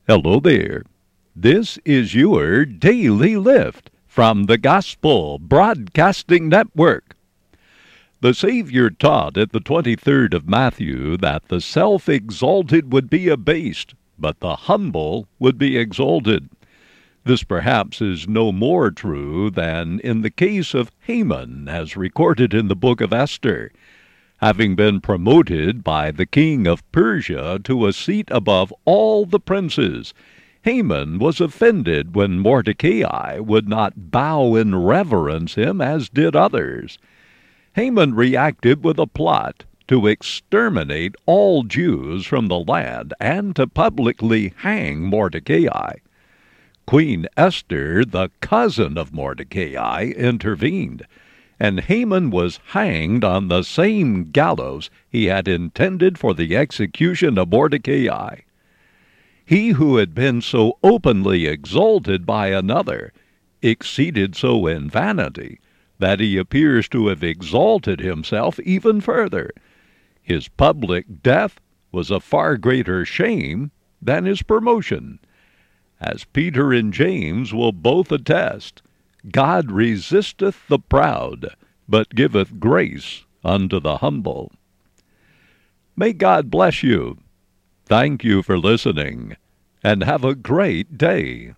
Hello there. This is your Daily Lift from the Gospel Broadcasting Network. The Savior taught at the 23rd of Matthew that the self-exalted would be abased, but the humble would be exalted. This perhaps is no more true than in the case of Haman, as recorded in the book of Esther. Having been promoted by the king of Persia to a seat above all the princes, Haman was offended when Mordecai would not bow and reverence him as did others. Haman reacted with a plot to exterminate all Jews from the land and to publicly hang Mordecai. Queen Esther, the cousin of Mordecai, intervened, and Haman was hanged on the same gallows he had intended for the execution of Mordecai. He who had been so openly exalted by another exceeded so in vanity that he appears to have exalted himself even further. His public death was a far greater shame than his promotion. As Peter and James will both attest, God resisteth the proud, but giveth grace unto the humble. May God bless you. Thank you for listening, and have a great day.